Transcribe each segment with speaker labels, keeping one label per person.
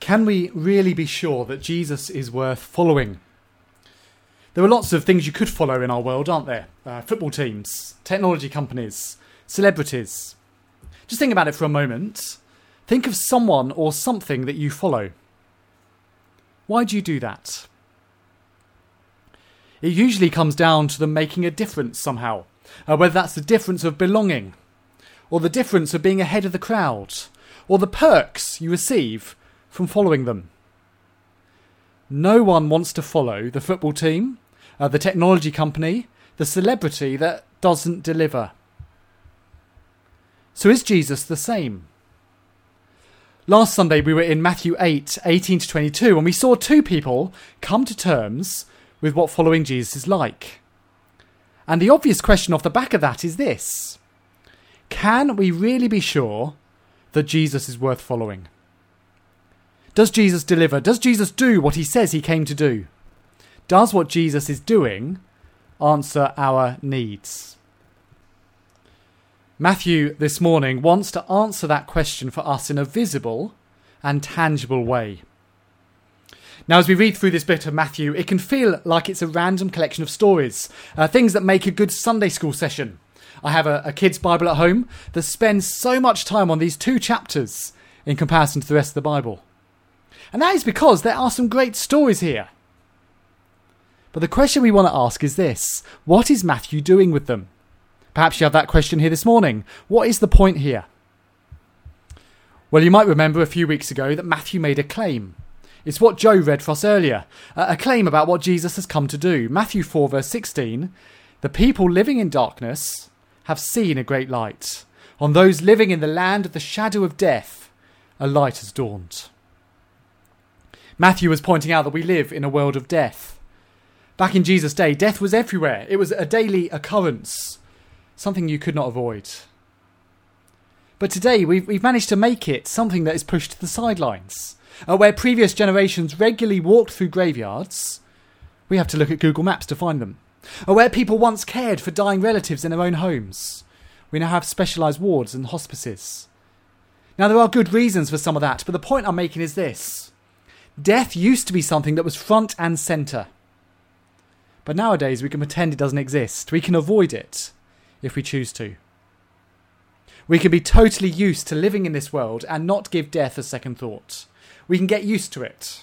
Speaker 1: Can we really be sure that Jesus is worth following? There are lots of things you could follow in our world, aren't there? Football teams, technology companies, celebrities. Just think about it for a moment. Think of someone or something that you follow. Why do you do that? It usually comes down to them making a difference somehow, whether that's the difference of belonging, or the difference of being ahead of the crowd, or the perks you receive from following them. No one wants to follow the football team, the technology company, the celebrity that doesn't deliver. So is Jesus the same? Last Sunday we were in Matthew 8:18 to 22, and we saw two people come to terms with what following Jesus is like. And the obvious question off the back of that is this: can we really be sure that Jesus is worth following? Does Jesus deliver? Does Jesus do what he says he came to do? Does what Jesus is doing answer our needs? Matthew this morning wants to answer that question for us in a visible and tangible way. Now, as we read through this bit of Matthew, it can feel like it's a random collection of stories, things that make a good Sunday school session. I have a kid's Bible at home that spends so much time on these two chapters in comparison to the rest of the Bible. And that is because there are some great stories here. But the question we want to ask is this: what is Matthew doing with them? Perhaps you have that question here this morning. What is the point here? Well, you might remember a few weeks ago that Matthew made a claim. It's what Joe read for us earlier, a claim about what Jesus has come to do. Matthew 4 verse 16, the people living in darkness have seen a great light. On those living in the land of the shadow of death, a light has dawned. Matthew was pointing out that we live in a world of death. Back in Jesus' day, death was everywhere. It was a daily occurrence, something you could not avoid. But today, we've managed to make it something that is pushed to the sidelines. Where previous generations regularly walked through graveyards, we have to look at Google Maps to find them. Where people once cared for dying relatives in their own homes, we now have specialised wards and hospices. Now, there are good reasons for some of that, but the point I'm making is this: death used to be something that was front and centre. But nowadays we can pretend it doesn't exist. We can avoid it if we choose to. We can be totally used to living in this world and not give death a second thought. We can get used to it.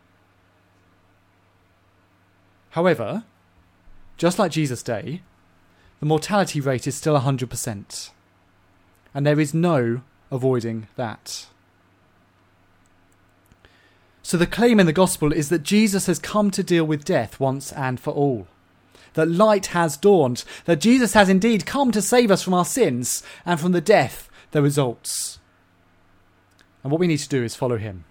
Speaker 1: However, just like Jesus' day, the mortality rate is still 100%. And there is no avoiding that. So the claim in the gospel is that Jesus has come to deal with death once and for all. That light has dawned. That Jesus has indeed come to save us from our sins and from the death that results. And what we need to do is follow him.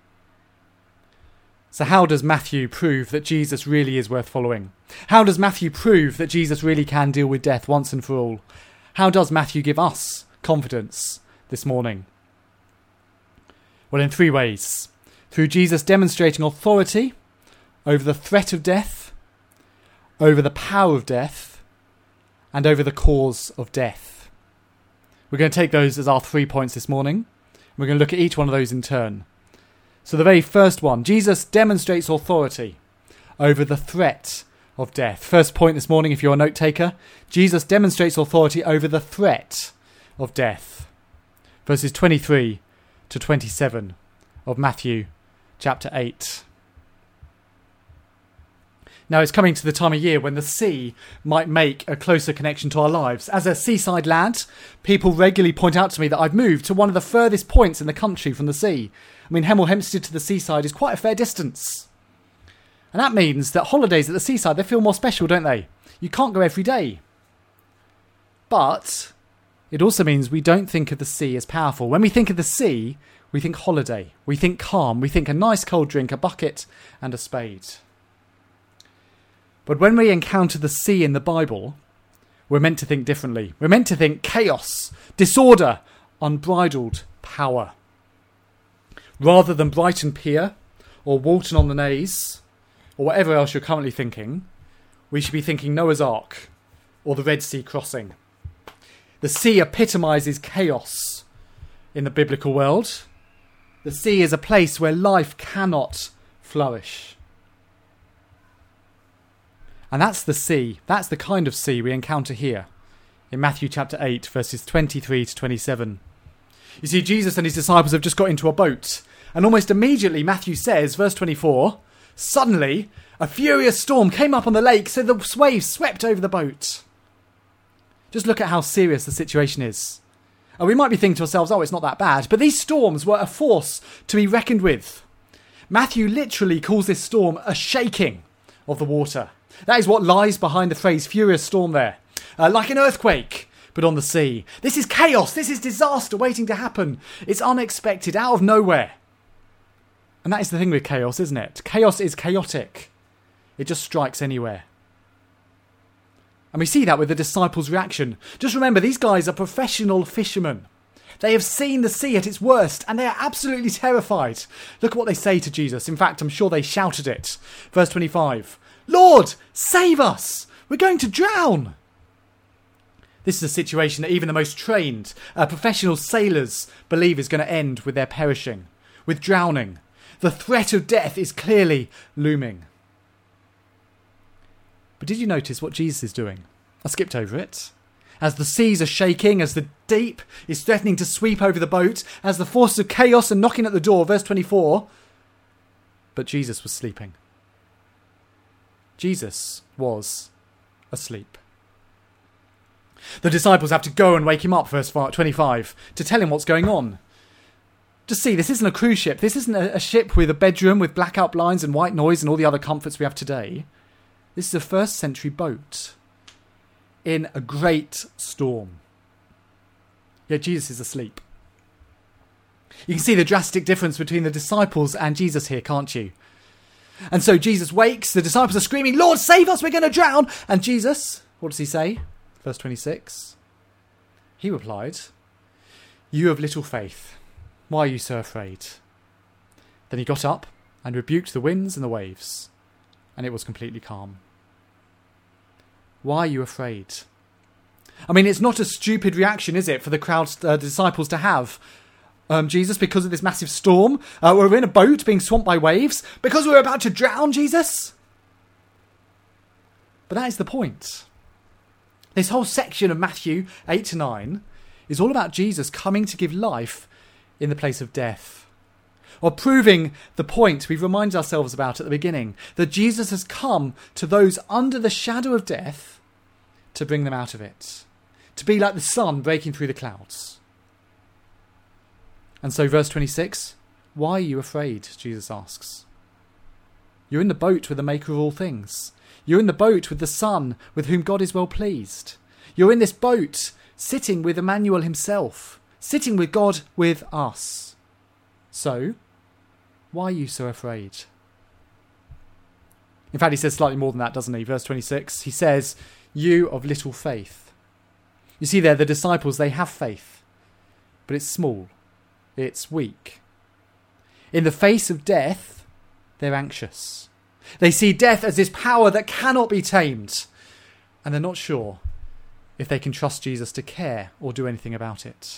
Speaker 1: So how does Matthew prove that Jesus really is worth following? How does Matthew prove that Jesus really can deal with death once and for all? How does Matthew give us confidence this morning? Well, in three ways. Through Jesus demonstrating authority over the threat of death, over the power of death, and over the cause of death. We're going to take those as our 3 points this morning. We're going to look at each one of those in turn. So the very first one, Jesus demonstrates authority over the threat of death. First point this morning, if you're a note taker, Jesus demonstrates authority over the threat of death. Verses 23 to 27 of Matthew chapter 8. Now it's coming to the time of year when the sea might make a closer connection to our lives. As a seaside lad, people regularly point out to me that I've moved to one of the furthest points in the country from the sea. I mean, Hemel Hempstead to the seaside is quite a fair distance. And that means that holidays at the seaside, they feel more special, don't they? You can't go every day. But it also means we don't think of the sea as powerful. When we think of the sea, we think holiday, we think calm, we think a nice cold drink, a bucket and a spade. But when we encounter the sea in the Bible, we're meant to think differently. We're meant to think chaos, disorder, unbridled power. Rather than Brighton Pier or Walton on the Naze or whatever else you're currently thinking, we should be thinking Noah's Ark or the Red Sea crossing. The sea epitomises chaos in the biblical world. The sea is a place where life cannot flourish. And that's the sea. That's the kind of sea we encounter here in Matthew chapter 8, verses 23 to 27. You see, Jesus and his disciples have just got into a boat. And almost immediately, Matthew says, verse 24, suddenly a furious storm came up on the lake, so the waves swept over the boat. Just look at how serious the situation is. And we might be thinking to ourselves, oh, it's not that bad. But these storms were a force to be reckoned with. Matthew literally calls this storm a shaking of the water. That is what lies behind the phrase furious storm there. Like an earthquake, but on the sea. This is chaos. This is disaster waiting to happen. It's unexpected, out of nowhere. And that is the thing with chaos, isn't it? Chaos is chaotic. It just strikes anywhere. And we see that with the disciples' reaction. Just remember, these guys are professional fishermen. They have seen the sea at its worst, and they are absolutely terrified. Look at what they say to Jesus. In fact, I'm sure they shouted it. Verse 25, Lord, save us! We're going to drown! This is a situation that even the most trained, professional sailors believe is going to end with their perishing, with drowning. The threat of death is clearly looming. But did you notice what Jesus is doing? I skipped over it. As the seas are shaking, as the deep is threatening to sweep over the boat, as the forces of chaos are knocking at the door, verse 24, but Jesus was sleeping. Jesus was asleep. The disciples have to go and wake him up, verse 25, to tell him what's going on. Just see, this isn't a cruise ship. This isn't a ship with a bedroom with blackout blinds and white noise and all the other comforts we have today. This is a first century boat in a great storm. Yet Jesus is asleep. You can see the drastic difference between the disciples and Jesus here, can't you? And so Jesus wakes, the disciples are screaming, Lord, save us, we're going to drown. And Jesus, what does he say? Verse 26. He replied, you have little faith. Why are you so afraid? Then he got up and rebuked the winds and the waves, and it was completely calm. Why are you afraid? I mean, it's not a stupid reaction, is it, for the crowd's disciples to have? Jesus, because of this massive storm, we're in a boat being swamped by waves, because we're about to drown, Jesus? But that is the point. This whole section of Matthew 8 to 9 is all about Jesus coming to give life in the place of death. Or proving the point we remind ourselves about at the beginning, that Jesus has come to those under the shadow of death to bring them out of it. To be like the sun breaking through the clouds. And so verse 26, why are you afraid? Jesus asks. You're in the boat with the maker of all things. You're in the boat with the Son, with whom God is well pleased. You're in this boat, sitting with Emmanuel himself, sitting with God with us. So, why are you so afraid? In fact, he says slightly more than that, doesn't he? Verse 26, he says, you of little faith. You see there, the disciples, they have faith, but it's small, it's weak. In the face of death, they're anxious. They see death as this power that cannot be tamed, and they're not sure if they can trust Jesus to care or do anything about it.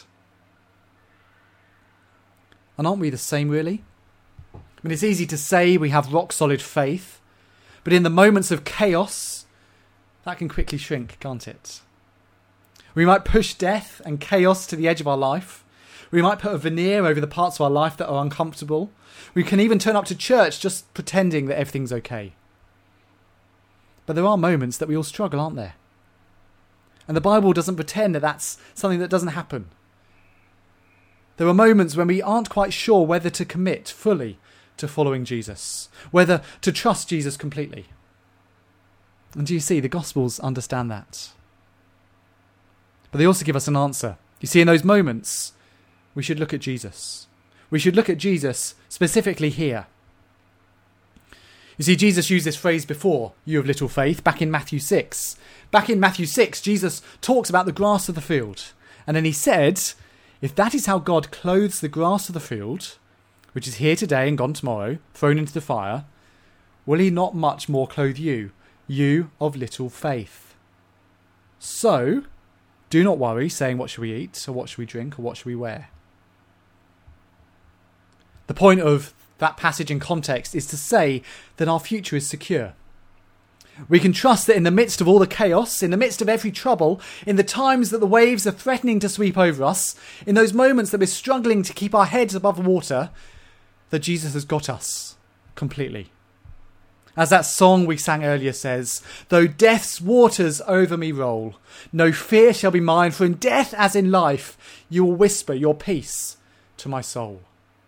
Speaker 1: And aren't we the same, really? I mean, it's easy to say we have rock-solid faith, but in the moments of chaos, that can quickly shrink, can't it? We might push death and chaos to the edge of our life. We might put a veneer over the parts of our life that are uncomfortable. We can even turn up to church just pretending that everything's okay. But there are moments that we all struggle, aren't there? And the Bible doesn't pretend that that's something that doesn't happen. There are moments when we aren't quite sure whether to commit fully to following Jesus, whether to trust Jesus completely. And do you see, the Gospels understand that. But they also give us an answer. You see, in those moments, we should look at Jesus. We should look at Jesus specifically here. You see, Jesus used this phrase before, you of little faith, back in Matthew 6. Back in Matthew 6, Jesus talks about the grass of the field. And then he said, if that is how God clothes the grass of the field, which is here today and gone tomorrow, thrown into the fire, will he not much more clothe you, you of little faith? So, do not worry, saying, what shall we eat, or what shall we drink, or what shall we wear? The point of that passage in context is to say that our future is secure. We can trust that in the midst of all the chaos, in the midst of every trouble, in the times that the waves are threatening to sweep over us, in those moments that we're struggling to keep our heads above the water, that Jesus has got us completely. As that song we sang earlier says, though death's waters over me roll, no fear shall be mine, for in death as in life, you will whisper your peace to my soul.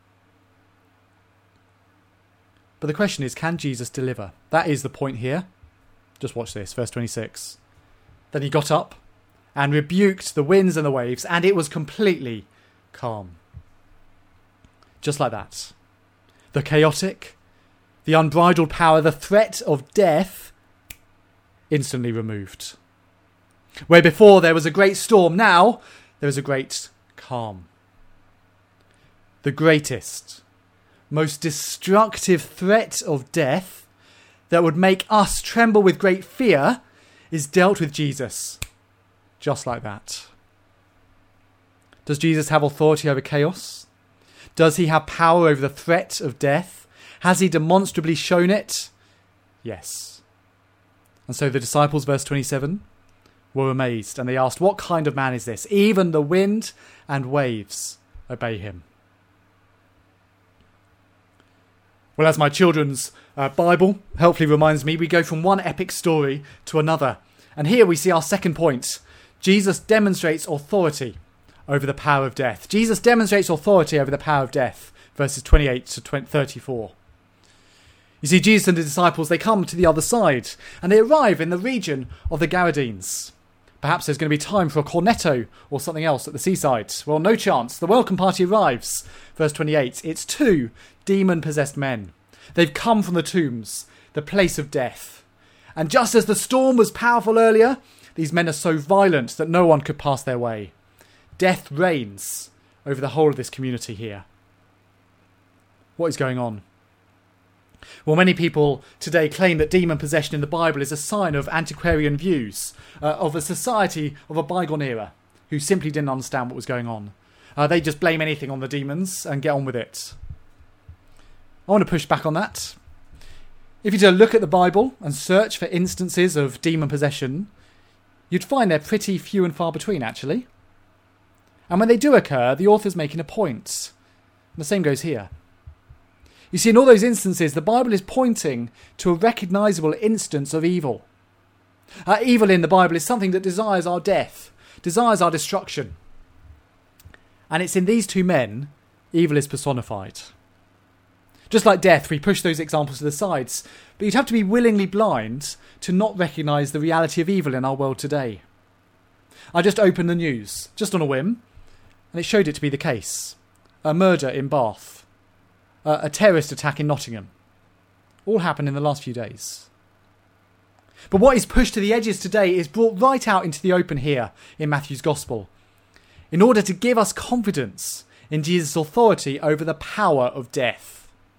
Speaker 1: But the question is, can Jesus deliver? That is the point here. Just watch this, verse 26. Then he got up and rebuked the winds and the waves, and it was completely calm. Just like that. The chaotic, the unbridled power, the threat of death, instantly removed. Where before there was a great storm, now there is a great calm. The greatest, most destructive threat of death that would make us tremble with great fear is dealt with Jesus. Just like that. Does Jesus have authority over chaos? Does he have power over the threat of death? Has he demonstrably shown it? Yes. And so the disciples, verse 27, were amazed, and they asked, what kind of man is this? Even the wind and waves obey him. Well, as my children's Bible helpfully reminds me, we go from one epic story to another. And here we see our second point. Jesus demonstrates authority over the power of death. Jesus demonstrates authority over the power of death. Verses 28 to 34. You see, Jesus and the disciples, they come to the other side. And they arrive in the region of the Gadarenes. Perhaps there's going to be time for a cornetto or something else at the seaside. Well, no chance. The welcome party arrives. Verse 28. It's 2 demon-possessed men. They've come from the tombs, the place of death. And just as the storm was powerful earlier, these men are so violent that no one could pass their way. Death reigns over the whole of this community here. What is going on? Well, many people today claim that demon possession in the Bible is a sign of antiquarian views, of a society of a bygone era who simply didn't understand what was going on. They just blame anything on the demons and get on with it. I want to push back on that. If you look at the Bible and search for instances of demon possession, you'd find they're pretty few and far between, actually. And when they do occur, the author's making a point. And the same goes here. You see, in all those instances, the Bible is pointing to a recognisable instance of evil. Evil in the Bible is something that desires our death, desires our destruction. And it's in these 2 men, evil is personified. Just like death, we push those examples to the sides, but you'd have to be willingly blind to not recognise the reality of evil in our world today. I just opened the news, just on a whim, and it showed it to be the case. A murder in Bath. A terrorist attack in Nottingham. All happened in the last few days. But what is pushed to the edges today is brought right out into the open here in Matthew's Gospel, in order to give us confidence in Jesus' authority over the power of death.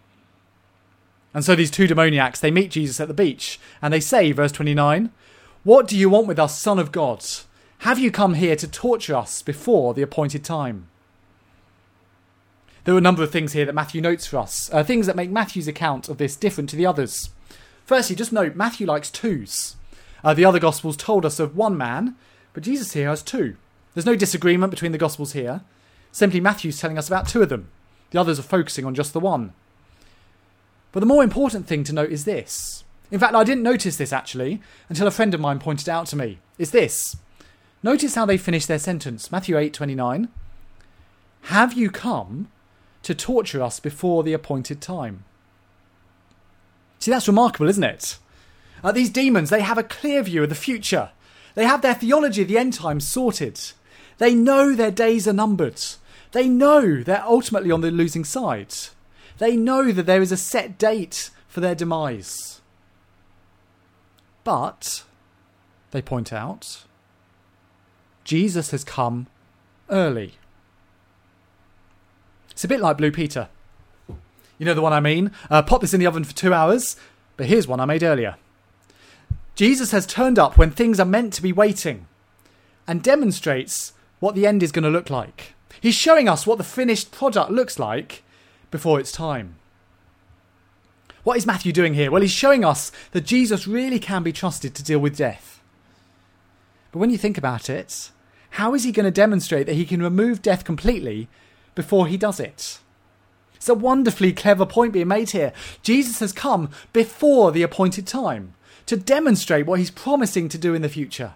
Speaker 1: And so these 2 demoniacs, they meet Jesus at the beach, and they say, verse 29, what do you want with us, Son of God? Have you come here to torture us before the appointed time? There are a number of things here that Matthew notes for us, things that make Matthew's account of this different to the others. Firstly, just note, Matthew likes 2s. The other Gospels told us of 1 man, but Jesus here has 2. There's no disagreement between the Gospels here. Simply Matthew's telling us about 2 of them. The others are focusing on just the 1. But the more important thing to note is this. In fact, I didn't notice this actually until a friend of mine pointed it out to me. Is this. Notice how they finish their sentence. Matthew 8:29. Have you come to torture us before the appointed time? See, that's remarkable, isn't it? These demons, they have a clear view of the future. They have their theology of the end times sorted. They know their days are numbered. They know they're ultimately on the losing side. They know that there is a set date for their demise. But, they point out, Jesus has come early. It's a bit like Blue Peter. You know the one I mean? Pop this in the oven for 2 hours, but here's one I made earlier. Jesus has turned up when things are meant to be waiting and demonstrates what the end is going to look like. He's showing us what the finished product looks like before it's time. What is Matthew doing here? Well, he's showing us that Jesus really can be trusted to deal with death. But when you think about it, how is he going to demonstrate that he can remove death completely before he does it? It's a wonderfully clever point being made here. Jesus has come before the appointed time to demonstrate what he's promising to do in the future.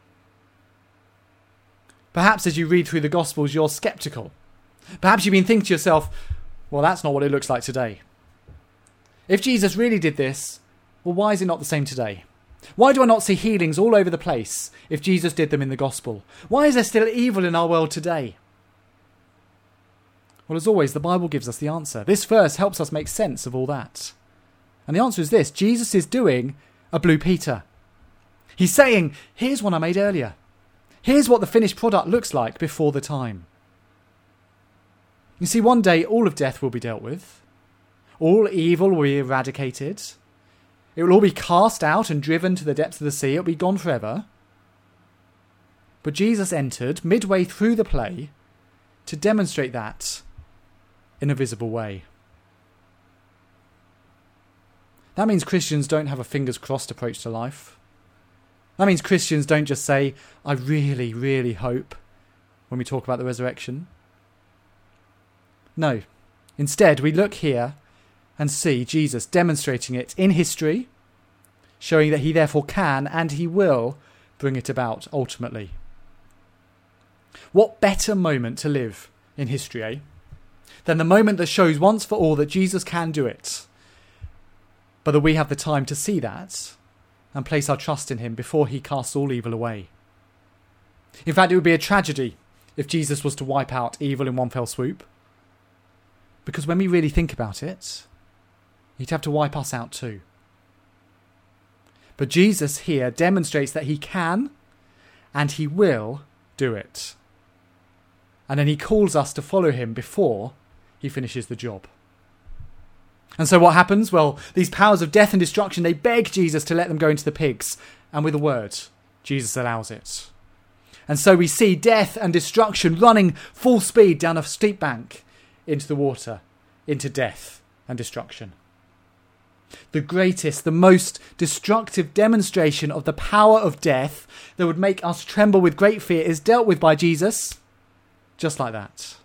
Speaker 1: Perhaps as you read through the Gospels, you're sceptical. Perhaps you've been thinking to yourself, well, that's not what it looks like today. If Jesus really did this, well, why is it not the same today? Why do I not see healings all over the place if Jesus did them in the Gospel? Why is there still evil in our world today? Well, as always, the Bible gives us the answer. This verse helps us make sense of all that. And the answer is this: Jesus is doing a Blue Peter. He's saying, here's one I made earlier. Here's what the finished product looks like before the time. You see, one day all of death will be dealt with. All evil will be eradicated. It will all be cast out and driven to the depths of the sea. It will be gone forever. But Jesus entered midway through the play to demonstrate that in a visible way. That means Christians don't have a fingers crossed approach to life. That means Christians don't just say, I really, really hope, when we talk about the resurrection. No. Instead, we look here and see Jesus demonstrating it in history, showing that he therefore can and he will bring it about ultimately. What better moment to live in history, eh? Than the moment that shows once for all that Jesus can do it, but that we have the time to see that and place our trust in him before he casts all evil away. In fact, it would be a tragedy if Jesus was to wipe out evil in one fell swoop, because when we really think about it, he'd have to wipe us out too. But Jesus here demonstrates that he can and he will do it. And then he calls us to follow him before he finishes the job. And so what happens? Well, these powers of death and destruction, they beg Jesus to let them go into the pigs. And with a word, Jesus allows it. And so we see death and destruction running full speed down a steep bank into the water, into death and destruction. The greatest, the most destructive demonstration of the power of death that would make us tremble with great fear is dealt with by Jesus, just like that.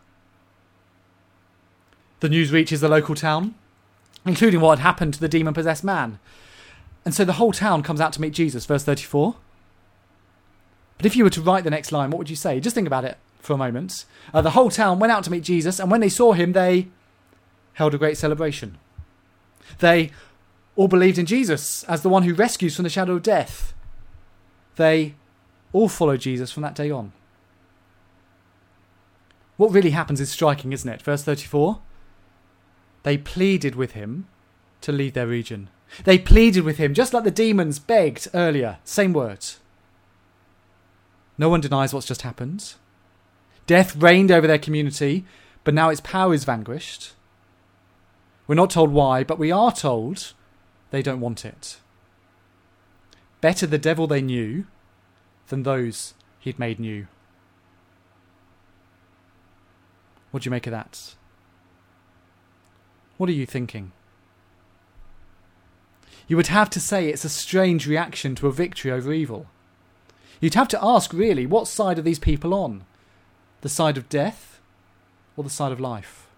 Speaker 1: The news reaches the local town, including what had happened to the demon-possessed man. And so the whole town comes out to meet Jesus, verse 34. But if you were to write the next line, what would you say? Just think about it for a moment. The whole town went out to meet Jesus, and when they saw him, they held a great celebration. They all believed in Jesus as the one who rescues from the shadow of death. They all followed Jesus from that day on. What really happens is striking, isn't it? Verse 34. They pleaded with him to leave their region. They pleaded with him, just like the demons begged earlier. Same words. No one denies what's just happened. Death reigned over their community, but now its power is vanquished. We're not told why, but we are told they don't want it. Better the devil they knew than those he'd made new. What do you make of that? What are you thinking? You would have to say it's a strange reaction to a victory over evil. You'd have to ask, really, what side are these people on? The side of death or the side of life?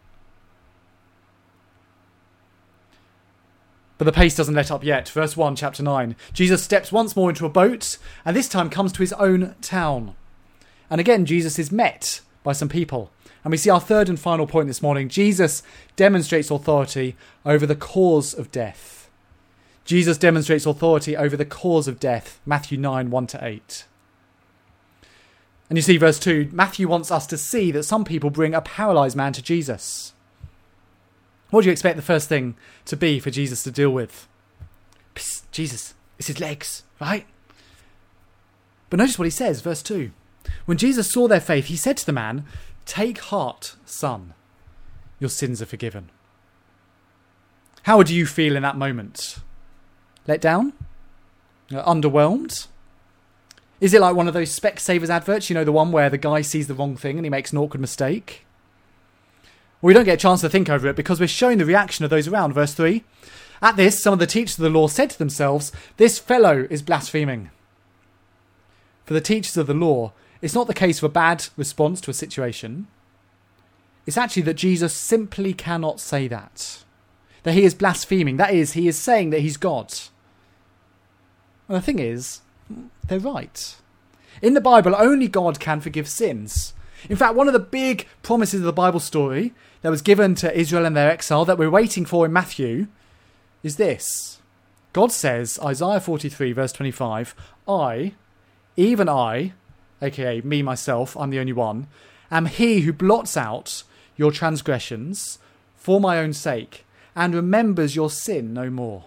Speaker 1: But the pace doesn't let up yet. Verse 1, chapter 9. Jesus steps once more into a boat, and this time comes to his own town. And again, Jesus is met by some people. And we see our third and final point this morning. Jesus demonstrates authority over the cause of death. Jesus demonstrates authority over the cause of death. Matthew 9, 1-8. And you see verse 2, Matthew wants us to see that some people bring a paralysed man to Jesus. What do you expect the first thing to be for Jesus to deal with? Psst, Jesus, it's his legs, right? But notice what he says, verse 2. When Jesus saw their faith, he said to the man, "Take heart, son, your sins are forgiven." How would you feel in that moment? Let down? Underwhelmed? Is it like one of those Specsavers adverts, you know, the one where the guy sees the wrong thing and he makes an awkward mistake? We don't get a chance to think over it because we're showing the reaction of those around. Verse 3. At this, some of the teachers of the law said to themselves, "This fellow is blaspheming." For the teachers of the law, it's not the case of a bad response to a situation. It's actually that Jesus simply cannot say that he is blaspheming. That is, he is saying that he's God. And the thing is, they're right. In the Bible, only God can forgive sins. In fact, one of the big promises of the Bible story that was given to Israel in their exile that we're waiting for in Matthew is this. God says, Isaiah 43 verse 25, I, even I, aka me, myself, I'm the only one, am he who blots out your transgressions for my own sake and remembers your sin no more.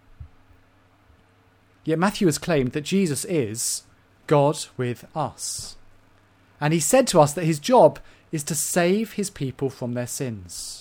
Speaker 1: Yet Matthew has claimed that Jesus is God with us. And he said to us that his job is to save his people from their sins.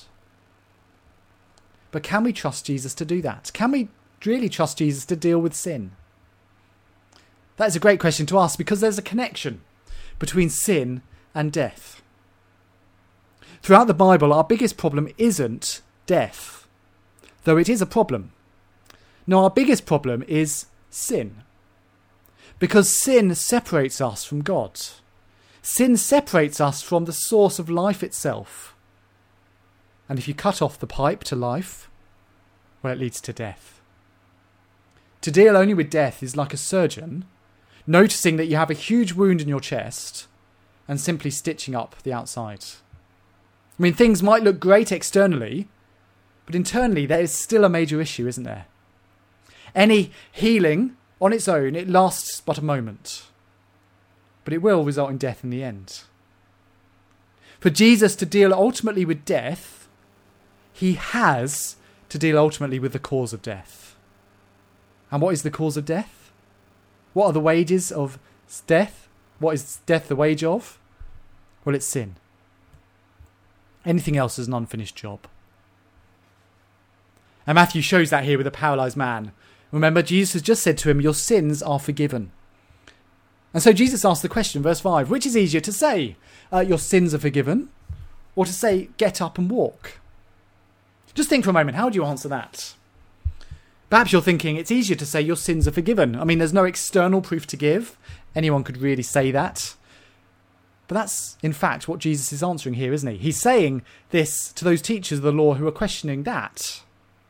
Speaker 1: But can we trust Jesus to do that? Can we really trust Jesus to deal with sin? That is a great question to ask because there's a connection between sin and death. Throughout the Bible, our biggest problem isn't death, though it is a problem. No, our biggest problem is sin. Because sin separates us from God. Sin separates us from the source of life itself. And if you cut off the pipe to life, well, it leads to death. To deal only with death is like a surgeon noticing that you have a huge wound in your chest and simply stitching up the outside. I mean, things might look great externally, but internally there is still a major issue, isn't there? Any healing on its own, it lasts but a moment, but it will result in death in the end. For Jesus to deal ultimately with death, he has to deal ultimately with the cause of death. And what is the cause of death? What are the wages of death? What is death the wage of? Well, it's sin. Anything else is an unfinished job. And Matthew shows that here with the paralysed man. Remember, Jesus has just said to him, your sins are forgiven. And so Jesus asked the question, verse 5, which is easier to say, your sins are forgiven, or to say, get up and walk? Just think for a moment, how do you answer that? Perhaps you're thinking it's easier to say your sins are forgiven. I mean, there's no external proof to give. Anyone could really say that. But that's, in fact, what Jesus is answering here, isn't he? He's saying this to those teachers of the law who are questioning that.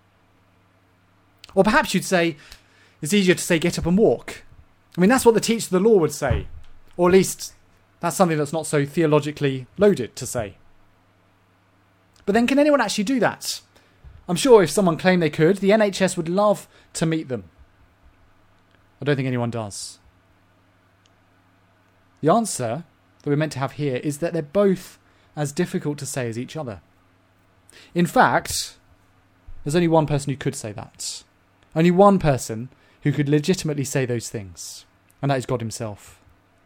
Speaker 1: Or perhaps you'd say, it's easier to say get up and walk. I mean, that's what the teachers of the law would say. Or at least, that's something that's not so theologically loaded to say. But then can anyone actually do that? I'm sure if someone claimed they could, the NHS would love to meet them. I don't think anyone does. The answer that we're meant to have here is that they're both as difficult to say as each other. In fact, there's only one person who could say that. Only one person who could legitimately say those things, and that is God himself.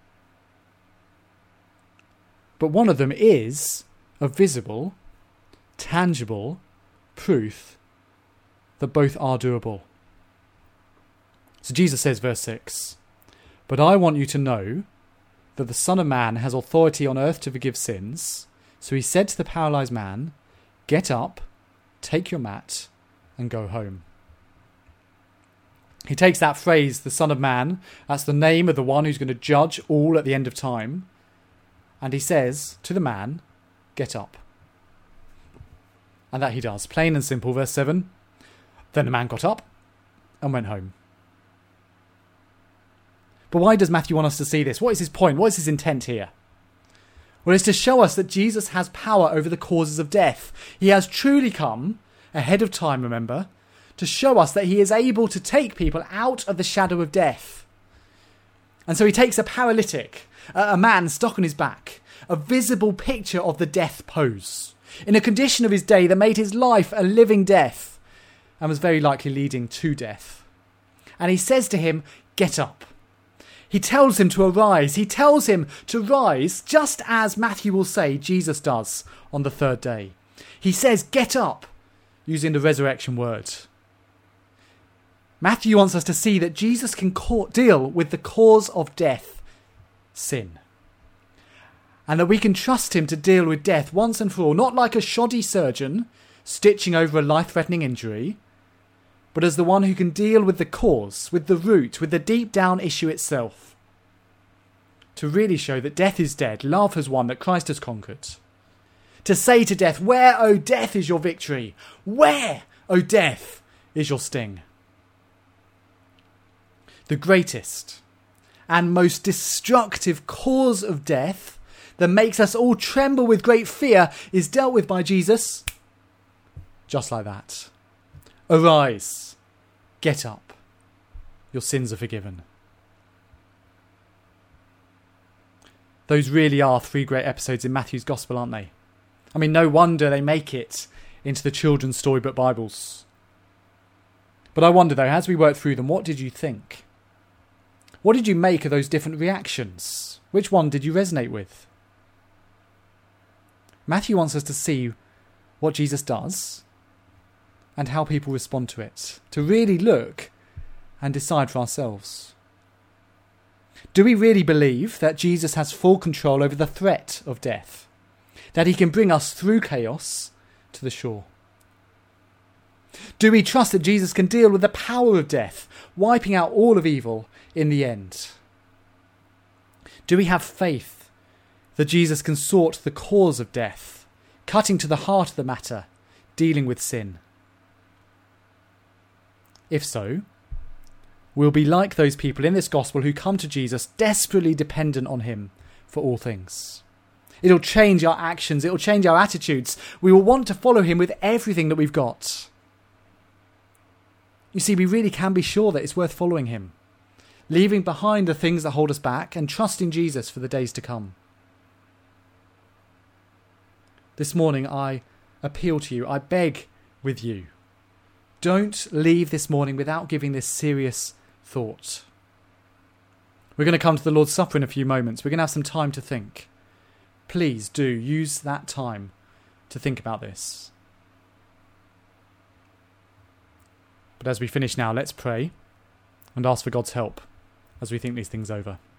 Speaker 1: But one of them is a visible, tangible proof that both are doable. So Jesus says, verse 6, but I want you to know that the Son of Man has authority on earth to forgive sins. So he said to the paralysed man, get up, take your mat, and go home. He takes that phrase, the Son of Man, that's the name of the one who's going to judge all at the end of time, and he says to the man, get up. And that he does. Plain and simple, verse 7. Then the man got up and went home. But why does Matthew want us to see this? What is his point? What is his intent here? Well, it's to show us that Jesus has power over the causes of death. He has truly come, ahead of time, remember, to show us that he is able to take people out of the shadow of death. And so he takes a paralytic, a man stuck on his back, a visible picture of the death pose, in a condition of his day that made his life a living death and was very likely leading to death. And he says to him, get up. He tells him to arise. He tells him to rise just as Matthew will say Jesus does on the third day. He says, get up, using the resurrection word. Matthew wants us to see that Jesus can deal with the cause of death, sin. and that we can trust him to deal with death once and for all, not like a shoddy surgeon stitching over a life-threatening injury, but as the one who can deal with the cause, with the root, with the deep down issue itself. To really show that death is dead, love has won, that Christ has conquered. To say to death, where, O death, is your victory? Where, O death, is your sting? The greatest and most destructive cause of death that makes us all tremble with great fear is dealt with by Jesus just like that. Arise, get up, your sins are forgiven. Those really are 3 great episodes in Matthew's Gospel, aren't they? I mean, no wonder they make it into the children's storybook Bibles. But I wonder though, as we work through them, what did you think? What did you make of those different reactions? Which one did you resonate with? Matthew wants us to see what Jesus does and how people respond to it, to really look and decide for ourselves. Do we really believe that Jesus has full control over the threat of death? That he can bring us through chaos to the shore? Do we trust that Jesus can deal with the power of death, wiping out all of evil in the end? Do we have faith that Jesus can sort the cause of death, cutting to the heart of the matter, dealing with sin? If so, we'll be like those people in this gospel who come to Jesus desperately dependent on him for all things. It'll change our actions, it'll change our attitudes. We will want to follow him with everything that we've got. You see, we really can be sure that it's worth following him, leaving behind the things that hold us back and trusting Jesus for the days to come. This morning I appeal to you, I beg with you, don't leave this morning without giving this serious thought. We're going to come to the Lord's Supper in a few moments. We're going to have some time to think. Please do use that time to think about this. But as we finish now, let's pray and ask for God's help as we think these things over.